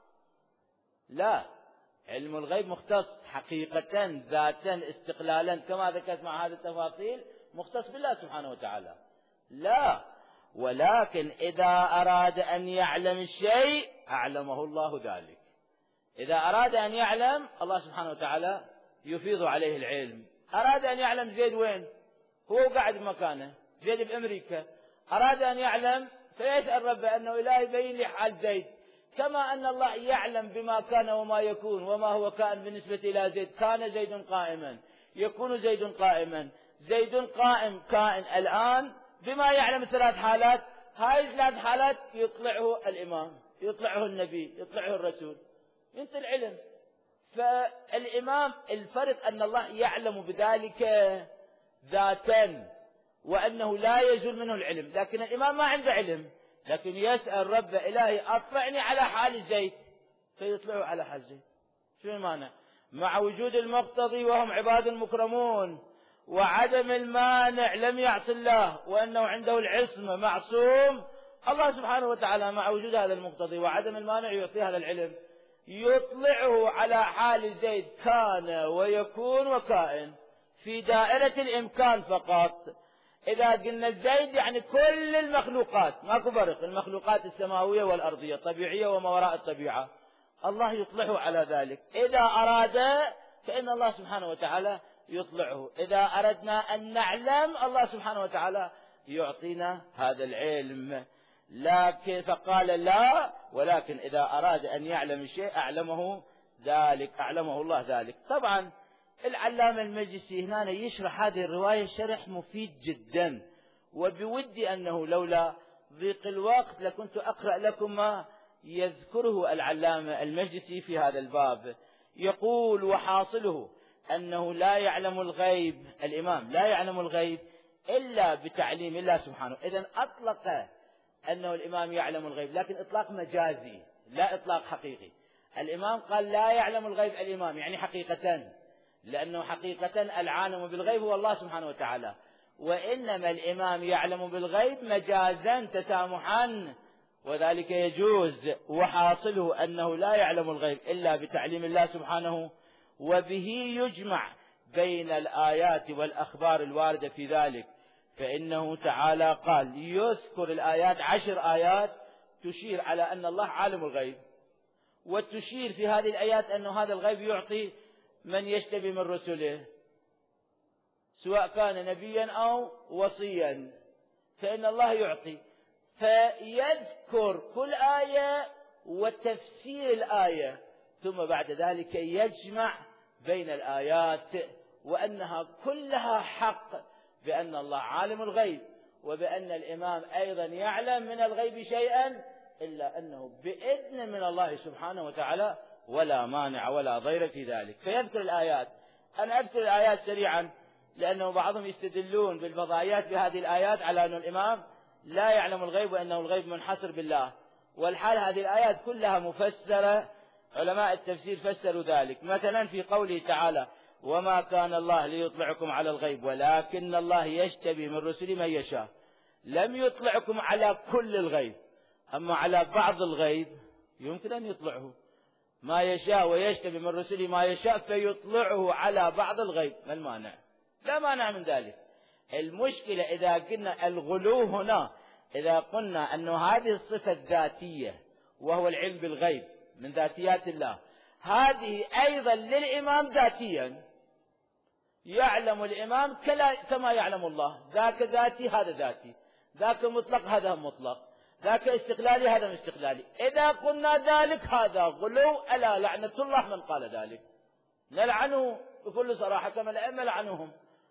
Speaker 1: لا، علم الغيب مختص حقيقة ذاتا استقلالا كما ذكرت مع هذه التفاصيل، مختص بالله سبحانه وتعالى. لا، ولكن إذا أراد أن يعلم الشيء أعلمه الله ذلك. إذا أراد أن يعلم، الله سبحانه وتعالى يفيض عليه العلم. أراد أن يعلم زيد وين، هو قاعد بمكانه، زيد بأمريكا، أراد أن يعلم فيسأل ربه أنه إله يبين لي حال زيد، كما أن الله يعلم بما كان وما يكون وما هو كائن بالنسبة إلى زيد. كان زيد قائما، يكون زيد قائما، زيد قائم كائن الآن بما يعلم ثلاث حالات. هاي الثلاث حالات يطلعه الإمام، يطلعه النبي، يطلعه الرسول، ينتهي العلم. فالإمام الفرق أن الله يعلم بذلك ذاتا، وأنه لا يزول منه العلم، لكن الإمام ما عنده علم، لكن يسأل رب إلهي أطلعني على حال زيد، فيطلعه على حال زيد. شو المانع؟ مع وجود المقتضي وهم عباد مكرمون، وعدم المانع لم يعص الله، وأنه عنده العصمة معصوم. الله سبحانه وتعالى مع وجود هذا المقتضي وعدم المانع يعطيه هذا العلم، يطلعه على حال زيد كان ويكون وكائن في دائرة الإمكان فقط. إذا قلنا زيد يعني كل المخلوقات، ماكو فرق، المخلوقات السماوية والأرضية، طبيعية وما وراء الطبيعة، الله يطلعه على ذلك. إذا أراد فإن الله سبحانه وتعالى يطلعه. إذا أردنا أن نعلم، الله سبحانه وتعالى يعطينا هذا العلم. لكن فقال لا، ولكن إذا أراد أن يعلم الشيء أعلمه ذلك، أعلمه الله ذلك. طبعا العلامة المجلسي هنا يشرح هذه الرواية شرح مفيد جدا، وبودي أنه لولا ضيق الوقت لكنت أقرأ لكم ما يذكره العلامة المجلسي في هذا الباب. يقول وحاصله أنه لا يعلم الغيب، الإمام لا يعلم الغيب إلا بتعليم الله سبحانه. إذن أطلق أنه الإمام يعلم الغيب، لكن إطلاق مجازي لا إطلاق حقيقي. الإمام قال لا يعلم الغيب الإمام، يعني حقيقة، لأنه حقيقة العالم بالغيب هو الله سبحانه وتعالى، وإنما الإمام يعلم بالغيب مجازا تسامحا، وذلك يجوز. وحاصله أنه لا يعلم الغيب إلا بتعليم الله سبحانه، وبه يجمع بين الآيات والأخبار الواردة في ذلك. فإنه تعالى قال يذكر الآيات، عشر آيات تشير على أن الله عالم الغيب، وتشير في هذه الآيات أن هذا الغيب يعطي من يشتبه من رسله، سواء كان نبيا أو وصيا، فإن الله يعطي. فيذكر كل آية وتفسير الآية، ثم بعد ذلك يجمع بين الآيات، وأنها كلها حق بأن الله عالم الغيب، وبأن الإمام أيضا يعلم من الغيب شيئا، إلا أنه بإذن من الله سبحانه وتعالى، ولا مانع ولا ضير في ذلك. فيذكر الآيات. أنا أذكر الآيات سريعا، لأنه بعضهم يستدلون بالفضائيات بهذه الآيات على أن الإمام لا يعلم الغيب، وأنه الغيب منحصر بالله، والحال هذه الآيات كلها مفسرة، علماء التفسير فسروا ذلك. مثلا في قوله تعالى وما كان الله ليطلعكم على الغيب ولكن الله يجتبي من رسله من يشاء، لم يطلعكم على كل الغيب، أما على بعض الغيب يمكن أن يطلعه ما يشاء، ويجتبي من رسله ما يشاء فيطلعه على بعض الغيب. ما المانع؟ لا مانع من ذلك. المشكلة إذا قلنا الغلو هنا، إذا قلنا أن هذه الصفة الذاتية وهو العلم بالغيب من ذاتيات الله، هذه أيضا للإمام ذاتيا، يعلم الإمام كما يعلم الله، ذاك ذاتي هذا ذاتي، ذاك مطلق هذا مطلق، ذاك استقلالي هذا استقلالي. إذا قلنا ذلك هذا غلو، ألا لعنة الله من قال ذلك، نلعنه بكل صراحة كما الأئمة لعنوهم.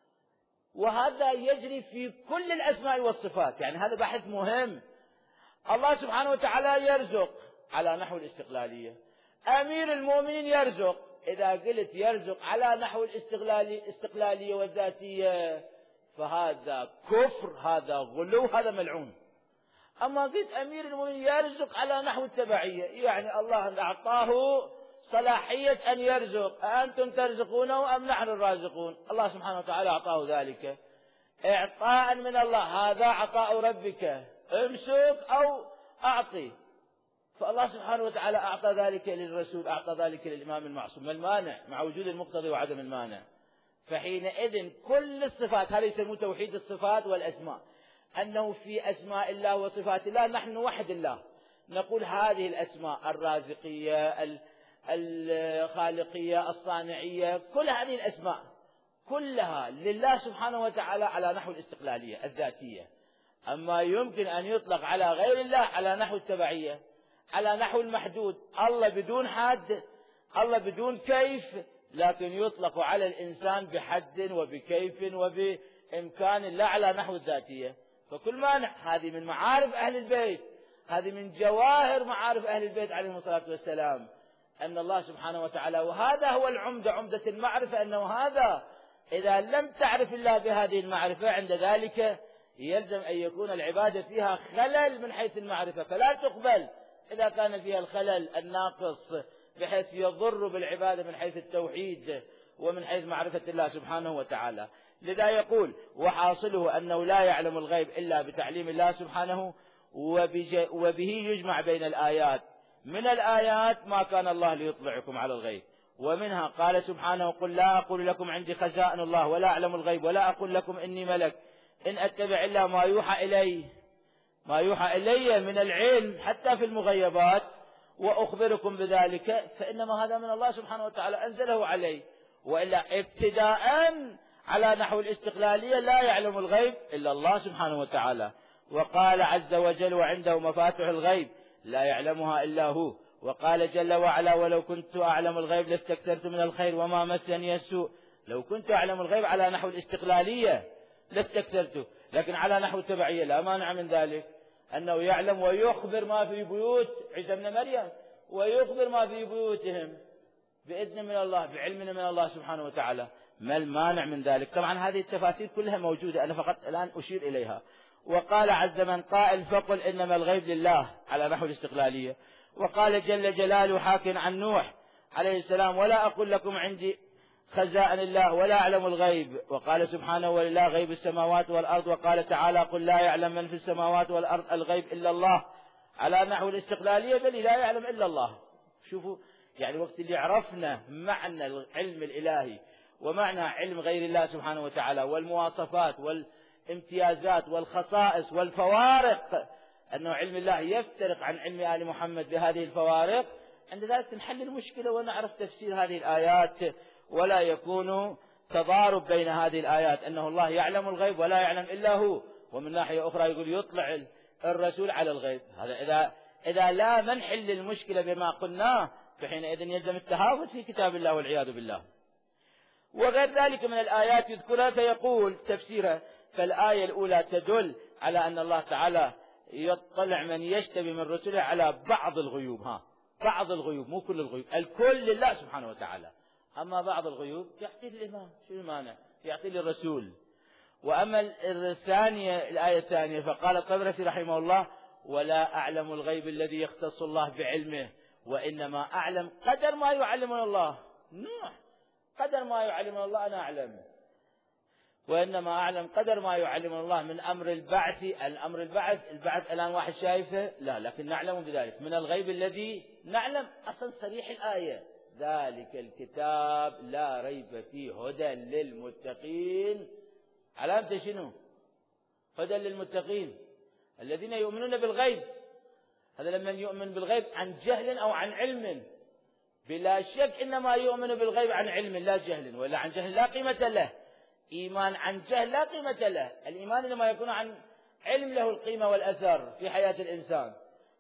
Speaker 1: وهذا يجري في كل الأسماء والصفات، يعني هذا بحث مهم. الله سبحانه وتعالى يرزق، على نحو الاستقلالية. أمير المؤمنين يرزق، إذا قلت يرزق على نحو الاستقلالية والذاتية فهذا كفر، هذا غلو، هذا ملعون. أما قلت أمير المؤمنين يرزق على نحو التبعية، يعني الله أعطاه صلاحية أن يرزق، أأنتم ترزقونه أم نحن الرازقون؟ الله سبحانه وتعالى أعطاه ذلك إعطاء من الله، هذا عطاء ربك، امسك أو أعطي. فالله سبحانه وتعالى أعطى ذلك للرسول، أعطى ذلك للإمام المعصوم، ما المانع مع وجود المقتضي وعدم المانع؟ فحينئذ كل الصفات، هذا يسموه توحيد الصفات والأسماء، أنه في أسماء الله وصفات الله نحن نوحد الله، نقول هذه الأسماء الرازقية الخالقية الصانعية، كل هذه الأسماء كلها لله سبحانه وتعالى على نحو الاستقلالية الذاتية. أما يمكن أن يطلق على غير الله على نحو التبعية، على نحو المحدود، الله بدون حد، الله بدون كيف، لكن يطلق على الإنسان بحد وبكيف وبإمكان لا على نحو الذاتية. فكل مانع، هذه من معارف أهل البيت، هذه من جواهر معارف أهل البيت عليهم الصلاة والسلام، أن الله سبحانه وتعالى، وهذا هو العمدة، عمدة المعرفة، أنه هذا إذا لم تعرف الله بهذه المعرفة عند ذلك يلزم أن يكون العبادة فيها خلل من حيث المعرفة، فلا تقبل إذا كان فيها الخلل الناقص بحيث يضر بالعبادة من حيث التوحيد ومن حيث معرفة الله سبحانه وتعالى. لذا يقول وحاصله أنه لا يعلم الغيب إلا بتعليم الله سبحانه، وبه يجمع بين الآيات. من الآيات ما كان الله ليطلعكم على الغيب، ومنها قال سبحانه قل لا أقول لكم عندي خزائن الله ولا أعلم الغيب ولا أقول لكم إني ملك إن أتبع إلا ما يوحى إلي، ما يوحى إلي من العلم حتى في المغيبات وأخبركم بذلك، فإنما هذا من الله سبحانه وتعالى أنزله عليه. وإلا ابتداء على نحو الاستقلالية لا يعلم الغيب إلا الله سبحانه وتعالى. وقال عز وجل وعنده مفاتح الغيب لا يعلمها إلا هو. وقال جل وعلا ولو كنت أعلم الغيب لاستكثرت من الخير وما مسني السوء. لو كنت أعلم الغيب على نحو الاستقلالية لاستكثرته، لكن على نحو التبعية لا مانع من ذلك، أنه يعلم ويخبر ما في بيوت عيسى ابن مريم ويخبر ما في بيوتهم بإذن من الله، بعلم من الله سبحانه وتعالى، ما المانع من ذلك؟ طبعا هذه التفاسير كلها موجودة، أنا فقط الآن أشير إليها. وقال عز من قائل فقل إنما الغيب لله على نحو الاستقلالية. وقال جل جلاله حاكٍ عن نوح عليه السلام ولا أقول لكم عندي خزائن الله ولا أعلم الغيب. وقال سبحانه ولله غيب السماوات والأرض. وقال تعالى قل لا يعلم من في السماوات والأرض الغيب إلا الله على نحو الاستقلالية، بل لا يعلم إلا الله. شوفوا يعني وقت اللي عرفنا معنى العلم الإلهي ومعنى علم غير الله سبحانه وتعالى والمواصفات والامتيازات والخصائص والفوارق، أنه علم الله يفترق عن علم آل محمد بهذه الفوارق، عند ذلك تنحل المشكلة ونعرف تفسير هذه الآيات، ولا يكون تضارب بين هذه الآيات، أنه الله يعلم الغيب ولا يعلم إلا هو، ومن ناحية أخرى يقول يطلع الرسول على الغيب. هذا إذا إذا لا نحل المشكلة بما قلناه فحينئذ يلزم التهاوت في كتاب الله والعياذ بالله. وغير ذلك من الآيات يذكرها فيقول تفسيرها. فالآية الأولى تدل على أن الله تعالى يطلع من يشتبه من رسله على بعض الغيوب، ها بعض الغيوب مو كل الغيوب، الكل لله سبحانه وتعالى، أما بعض الغيوب يعطي الإمام، شو المانع؟ يعطي للرسول. وأما الثانية الآية الثانية فقال الطبرسي رحمه الله ولا أعلم الغيب الذي يختص الله بعلمه وإنما أعلم قدر ما يعلمنا الله. نوح قدر ما يعلمنا الله أنا أعلم، وإنما أعلم قدر ما يعلمنا الله من أمر البعث. الأمر البعث البعث الآن واحد شايفه لا، لكن نعلم بذلك من الغيب الذي نعلم. أصلا صريح الآية ذلك الكتاب لا ريب فيه هدى للمتقين. علامته شنو؟ هدى للمتقين الذين يؤمنون بالغيب. هذا لما يؤمن بالغيب عن جهل أو عن علم، بلا شك إنما يؤمن بالغيب عن علم لا جهل، ولا عن جهل لا قيمة له. إيمان عن جهل لا قيمة له، الإيمان لما يكون عن علم له القيمة والأثر في حياة الإنسان.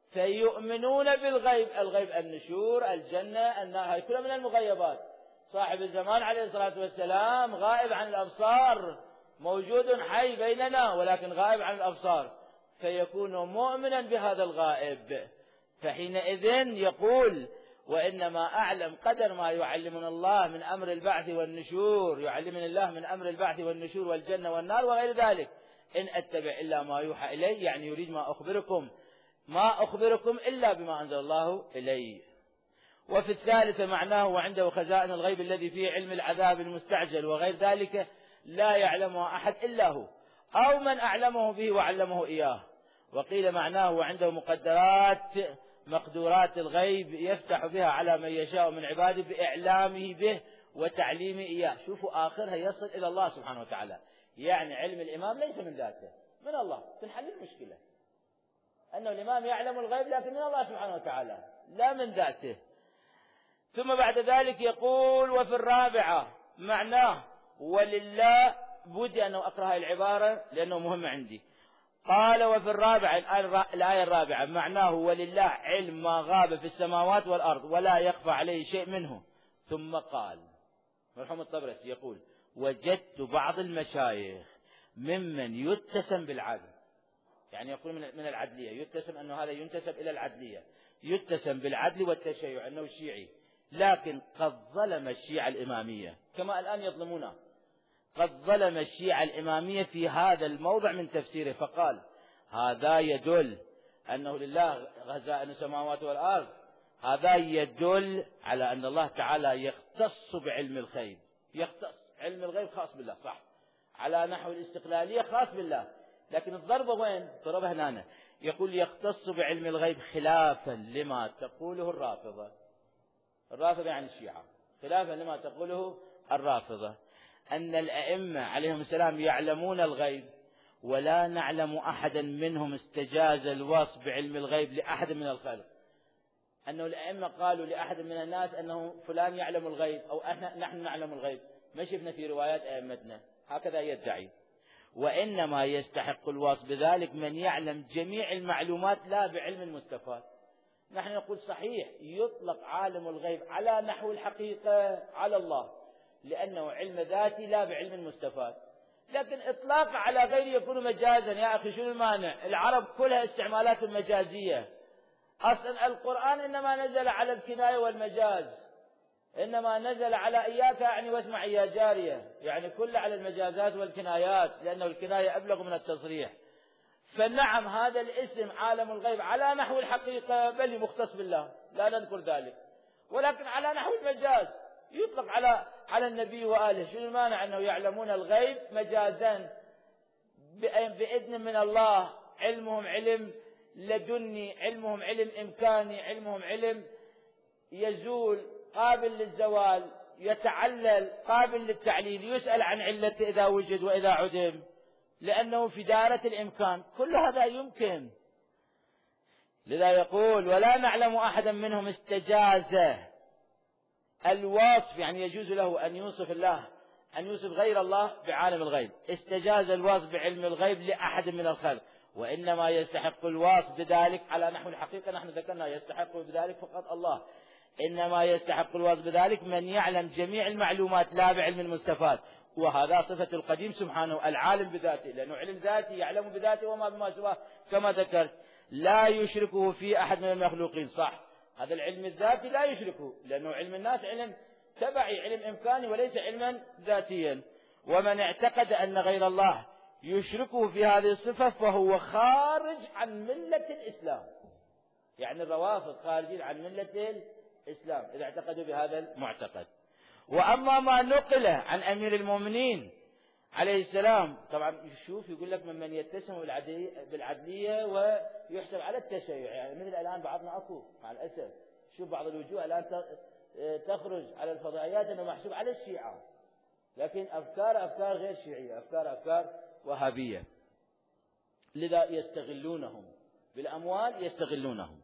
Speaker 1: فيؤمنون بالغيب، الغيب النشور الجنة النار، كلها من المغيبات. صاحب الزمان عليه الصلاة والسلام غائب عن الأبصار، موجود حي بيننا ولكن غائب عن الأبصار، فيكون مؤمنا بهذا الغائب. فحينئذ يقول وإنما أعلم قدر ما يعلمنا الله من أمر البعث والنشور، يعلمنا الله من أمر البعث والنشور والجنة والنار وغير ذلك، إن أتبع إلا ما يوحى إلي، يعني يريد ما أخبركم ما أخبركم إلا بما أنزل الله إلي. وفي الثالثة معناه وعنده خزائن الغيب الذي فيه علم العذاب المستعجل وغير ذلك لا يعلمها أحد إلا هو، أو من أعلمه به وعلمه إياه. وقيل معناه وعنده مقدرات مقدورات الغيب يفتح بها على من يشاء من عباده بإعلامه به وتعليمه إياه. شوفوا آخرها يصل إلى الله سبحانه وتعالى، يعني علم الإمام ليس من ذاته، من الله، تنحل المشكلة أنه الإمام يعلم الغيب لكن من الله سبحانه وتعالى لا من ذاته. ثم بعد ذلك يقول وفي الرابعة معناه ولله، بدي أن أقرأ هذه العبارة لأنه مهم عندي. قال وفي الرابعة الآية الرابعة معناه ولله علم ما غاب في السماوات والأرض ولا يخفى عليه شيء منه. ثم قال مرحوم الطبرسي يقول وجدت بعض المشايخ ممن يتسم بالعدل، يعني يقول من العدلية، يتسم أنه هذا ينتسب إلى العدلية، يتسم بالعدل والتشيع أنه شيعي، لكن قد ظلم الشيعة الإمامية كما الآن يظلمونه. قد ظلم الشيعة الإمامية في هذا الموضع من تفسيره، فقال هذا يدل أنه لله خزائن السماوات والأرض، هذا يدل على أن الله تعالى يختص بعلم الغيب، يختص علم الغيب خاص بالله، صح، على نحو الاستقلالية خاص بالله، لكن الضربة وين؟ ضربة هنا، يقول يختص بعلم الغيب خلافا لما تقوله الرافضة. الرافضة يعني الشيعة، خلافا لما تقوله الرافضة أن الأئمة عليهم السلام يعلمون الغيب ولا نعلم أحدا منهم استجاز الوصف بعلم الغيب لأحد من الخلق. أنه الأئمة قالوا لأحد من الناس أنه فلان يعلم الغيب أو احنا نحن نعلم الغيب، ما شفنا في روايات أئمتنا هكذا يدعي. وإنما يستحق الوصف بذلك من يعلم جميع المعلومات لا بعلم مستفاد. نحن نقول صحيح يطلق عالم الغيب على نحو الحقيقة على الله لأنه علم ذاتي لا بعلم مستفاد، لكن إطلاق على غير يكون مجازا. يا أخي شو المانع؟ العرب كلها استعمالات مجازية، أصلا القرآن إنما نزل على الكناية والمجاز، إنما نزل على إياك يعني واسمع يا جارية، يعني كل على المجازات والكنايات، لأنه الكناية أبلغ من التصريح. فنعم هذا الاسم عالم الغيب على نحو الحقيقة بل مختص بالله لا نذكر ذلك، ولكن على نحو المجاز يطلق على على النبي وآله. شو المانع أنه يعلمون الغيب مجازا بإذن من الله، علمهم علم لدني، علمهم علم إمكاني، علمهم علم يزول قابل للزوال، يتعلل قابل للتعليل، يسأل عن علته إذا وجد وإذا عدم، لأنه في دائرة الإمكان، كل هذا يمكن. لذا يقول ولا نعلم أحدا منهم استجاز الوصف، يعني يجوز له أن يوصف الله أن يوصف غير الله بعالم الغيب، استجاز الوصف بعلم الغيب لأحد من الخلق، وإنما يستحق الوصف بذلك على نحو الحقيقة. نحن ذكرنا يستحق بذلك فقط الله، إنما يستحق الوصف بذلك من يعلم جميع المعلومات لا بعلم المستفاد، وهذا صفة القديم سبحانه العالم بذاته، لأنه علم ذاتي يعلم بذاته وما بما سواه كما ذكرت، لا يشركه في أحد من المخلوقين. صح، هذا العلم الذاتي لا يشركه لأنه علم الناس علم تبعي، علم إمكاني وليس علما ذاتيا. ومن اعتقد أن غير الله يشركه في هذه الصفة فهو خارج عن ملة الإسلام، يعني الروافض خارجين عن ملة الإسلام إذا اعتقدوا بهذا المعتقد. وأما ما نقل عن أمير المؤمنين عليه السلام، طبعا شوف يقول لك ممن يتسم بالعدلية ويحسب على التشيع، يعني مثل الآن بعضنا أكو مع الأسف، شوف بعض الوجوه الآن تخرج على الفضائيات أنه محسوب على الشيعة، لكن أفكار أفكار غير شيعية، أفكار أفكار وهابية، لذا يستغلونهم بالأموال، يستغلونهم.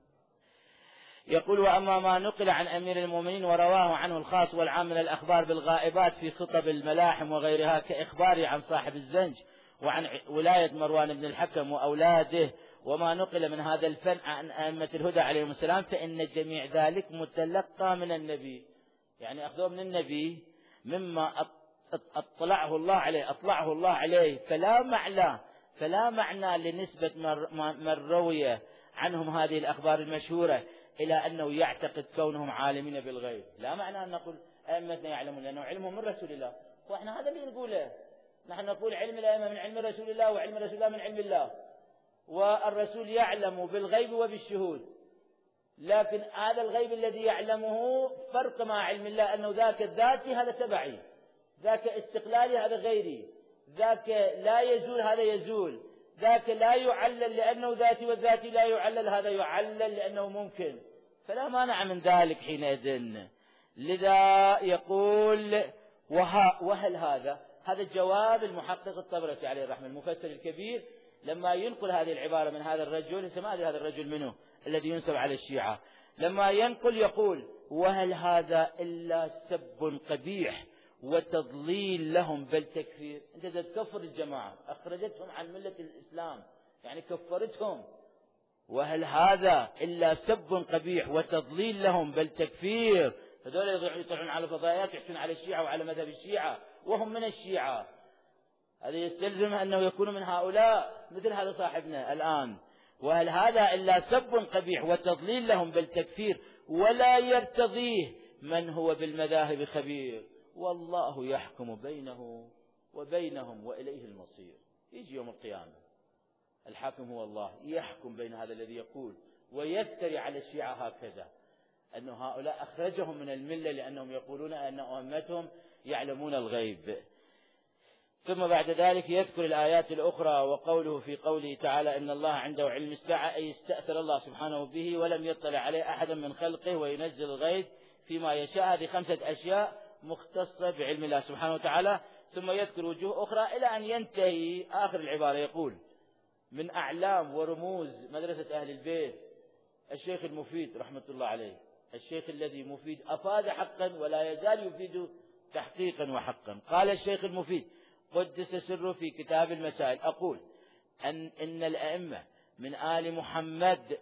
Speaker 1: يقول وأما ما نقل عن أمير المؤمنين ورواه عنه الخاص والعام من الأخبار بالغائبات في خطب الملاحم وغيرها كإخباره عن صاحب الزنج وعن ولاية مروان بن الحكم وأولاده، وما نقل من هذا الفن عن أئمة الهدى عليهم السلام، فإن جميع ذلك متلقى من النبي، يعني أخذوه من النبي مما أطلعه الله عليه أطلعه الله عليه فلا معنى فلا معنى لنسبة من روي عنهم هذه الأخبار المشهورة إلى أنه يعتقد كونهم عالمين بالغيب. لا معنى أن نقول أئمتنا يعلمون، لأنه علمهم من رسول الله، وإحنا هذا اللي نقوله. نحن نقول علم الأئمة من علم رسول الله، وعلم رسول الله من علم الله، والرسول يعلم بالغيب وبالشهود، لكن هذا الغيب الذي يعلمه فرق مع علم الله، أنه ذاك الذاتي هذا تبعي، ذاك استقلالي هذا غيري، ذاك لا يزول هذا يزول، ذاك لا يعلل لأنه ذاتي والذاتي لا يعلل هذا يعلل لأنه ممكن، فلا مانع من ذلك حينئذ. لذا يقول وها وهل هذا هذا جواب المحقق الطبرسي عليه الرحمة المفسر الكبير لما ينقل هذه العبارة من هذا الرجل، اسمه هذا الرجل منه الذي ينسب على الشيعة، لما ينقل يقول وهل هذا إلا سب قبيح وتضليل لهم بل تكفير. أنت تكفر الجماعة، أخرجتهم عن ملة الإسلام، يعني كفرتهم. وهل هذا إلا سب قبيح وتضليل لهم بل تكفير. هذول يطلعون على فضائيات يحكون على الشيعة وعلى مذهب الشيعة وهم من الشيعة، هذا يستلزم أنه يكون من هؤلاء مثل هذا صاحبنا الآن. وهل هذا إلا سب قبيح وتضليل لهم بل تكفير ولا يرتضيه من هو بالمذاهب خبير، والله يحكم بينه وبينهم وإليه المصير. يجي يوم القيامة الحاكم هو الله، يحكم بين هذا الذي يقول ويفتري على الشيعة هكذا أن هؤلاء أخرجهم من الملة لأنهم يقولون أن أمتهم يعلمون الغيب. ثم بعد ذلك يذكر الآيات الأخرى وقوله في قوله تعالى إن الله عنده علم الساعة، أي استأثر الله سبحانه به ولم يطلع عليه أحدا من خلقه وينزل الغيث فيما يشاء. هذه خمسة أشياء مختصة بعلم الله سبحانه وتعالى. ثم يذكر وجوه أخرى إلى أن ينتهي آخر العبارة يقول من أعلام ورموز مدرسة أهل البيت الشيخ المفيد رحمة الله عليه، الشيخ الذي مفيد أفاد حقا ولا يزال يفيد تحقيقا وحقا. قال الشيخ المفيد قدس سره في كتاب المسائل أقول أن إن الأئمة من آل محمد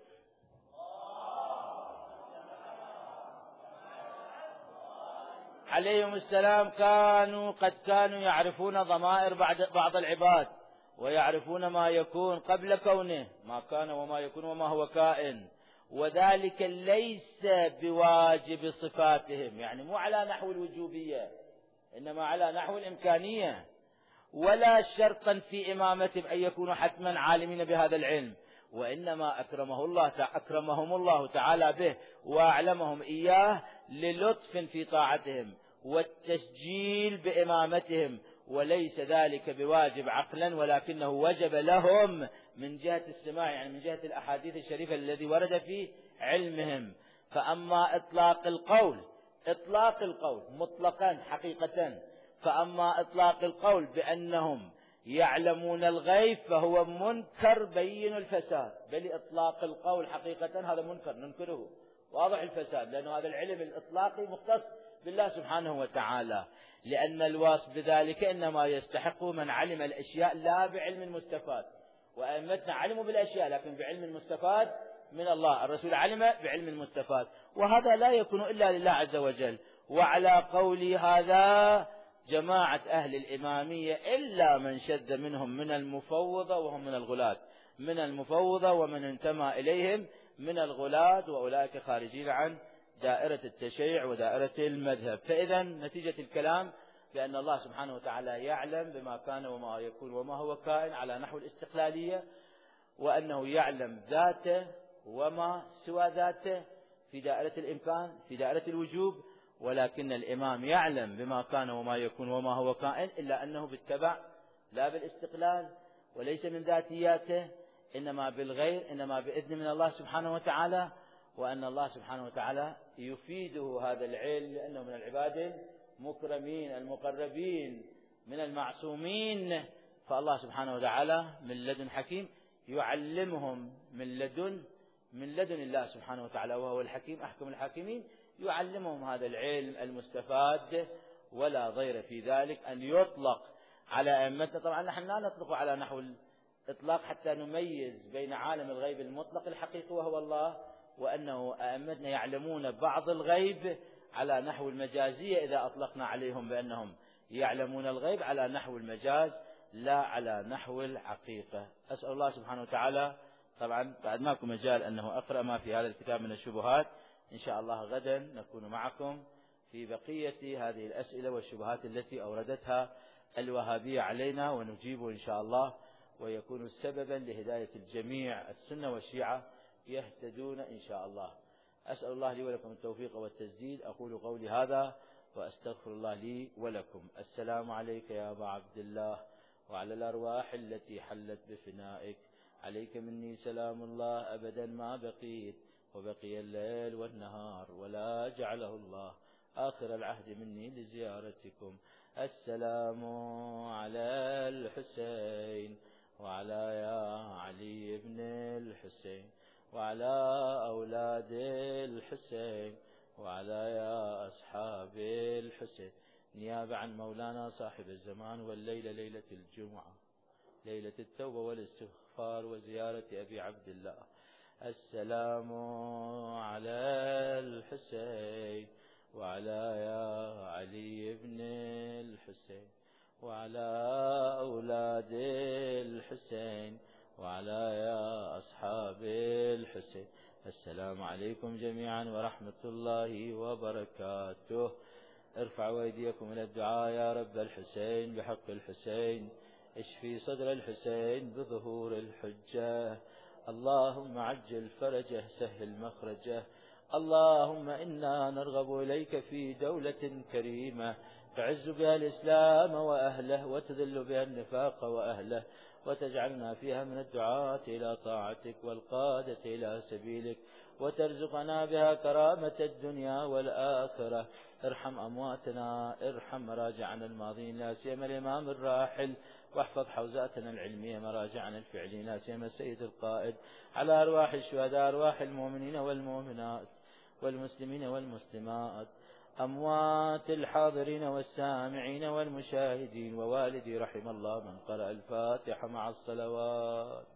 Speaker 1: عليهم السلام كانوا قد كانوا يعرفون ضمائر بعض العباد ويعرفون ما يكون قبل كونه ما كان وما يكون وما هو كائن، وذلك ليس بواجب صفاتهم، يعني مو على نحو الوجوبية إنما على نحو الإمكانية، ولا شرطا في إمامتهم أن يكونوا حتما عالمين بهذا العلم، وإنما أكرمه الله أكرمهم الله تعالى به وأعلمهم إياه للطف في طاعتهم والتسجيل بإمامتهم، وليس ذلك بواجب عقلا ولكنه وجب لهم من جهة السماع، يعني من جهة الأحاديث الشريفة الذي ورد في علمهم. فأما إطلاق القول إطلاق القول مطلقا حقيقة فأما إطلاق القول بأنهم يعلمون الغيب فهو منكر بين الفساد، بل إطلاق القول حقيقة هذا منكر ننكره واضح الفساد، لأن هذا العلم الإطلاقي مختص بالله سبحانه وتعالى، لأن الواصف بذلك إنما يستحق من علم الأشياء لا بعلم المستفاد. وأئمتنا علموا بالأشياء لكن بعلم المستفاد من الله، الرسول علم بعلم المستفاد، وهذا لا يكون إلا لله عز وجل. وعلى قولي هذا جماعة أهل الإمامية إلا من شد منهم من المفوضة وهم من الغلاة، من المفوضة ومن انتمى إليهم من الغلاة، وأولئك خارجين عن دائرة التشيع ودائرة المذهب. فإذا نتيجة الكلام بأن الله سبحانه وتعالى يعلم بما كان وما يكون وما هو كائن على نحو الاستقلالية، وأنه يعلم ذاته وما سوى ذاته في دائرة الإمكان في دائرة الوجوب، ولكن الإمام يعلم بما كان وما يكون وما هو كائن إلا أنه بالتبع لا بالاستقلال، وليس من ذاتياته إنما بالغير، إنما بإذن من الله سبحانه وتعالى، وأن الله سبحانه وتعالى يفيده هذا العلم لأنه من العباد المكرمين المقربين من المعصومين. فالله سبحانه وتعالى من لدن حكيم يعلمهم من لدن من لدن الله سبحانه وتعالى، وهو الحكيم أحكم الحاكمين، يعلمهم هذا العلم المستفاد، ولا ضير في ذلك أن يطلق على أئمتنا. طبعا نحن لا نطلق على نحو الإطلاق حتى نميز بين عالم الغيب المطلق الحقيقي وهو الله، وأنه أئمتنا يعلمون بعض الغيب على نحو المجازية إذا أطلقنا عليهم بأنهم يعلمون الغيب على نحو المجاز لا على نحو الحقيقة. أسأل الله سبحانه وتعالى طبعا بعد ماكو مجال أنه أقرأ ما في هذا الكتاب من الشبهات. إن شاء الله غدا نكون معكم في بقية هذه الأسئلة والشبهات التي أوردتها الوهابية علينا، ونجيب إن شاء الله، ويكون سببا لهداية الجميع، السنة والشيعة يهتدون إن شاء الله. أسأل الله لي ولكم التوفيق والتسديد. أقول قولي هذا وأستغفر الله لي ولكم. السلام عليك يا أبا عبد الله، وعلى الأرواح التي حلت بفنائك. عليك مني سلام الله أبدا ما بقيت، وبقي الليل والنهار، ولا جعله الله آخر العهد مني لزيارتكم. السلام على الحسين، وعلى يا علي بن الحسين، وعلى أولاد الحسين، وعلى يا أصحاب الحسين، نيابة عن مولانا صاحب الزمان والليلة ليلة الجمعة، ليلة التوبة والاستغفار وزيارة أبي عبد الله. السلام على الحسين، وعلى يا علي بن الحسين، وعلى أولاد الحسين، وعلى يا أصحاب الحسين. السلام عليكم جميعا ورحمة الله وبركاته. ارفعوا أيديكم إلى الدعاء. يا رب الحسين بحق الحسين اشفي صدر الحسين بظهور الحجة. اللهم عجل فرجه سهل مخرجه. اللهم إنا نرغب إليك في دولة كريمة تعز بها الإسلام وأهله، وتذل بها النفاق وأهله، وتجعلنا فيها من الدعاة إلى طاعتك والقادة إلى سبيلك، وترزقنا بها كرامة الدنيا والآخرة. ارحم أمواتنا، ارحم مراجعنا الماضين، لا سيما الإمام الراحل، واحفظ حوزاتنا العلمية مراجعنا الفعلية، لا سيما السيد القائد. على أرواح الشهداء، أرواح المؤمنين والمؤمنات والمسلمين والمسلمات، أموات الحاضرين والسامعين والمشاهدين، ووالدي رحم الله من قرأ الفاتحة مع الصلوات.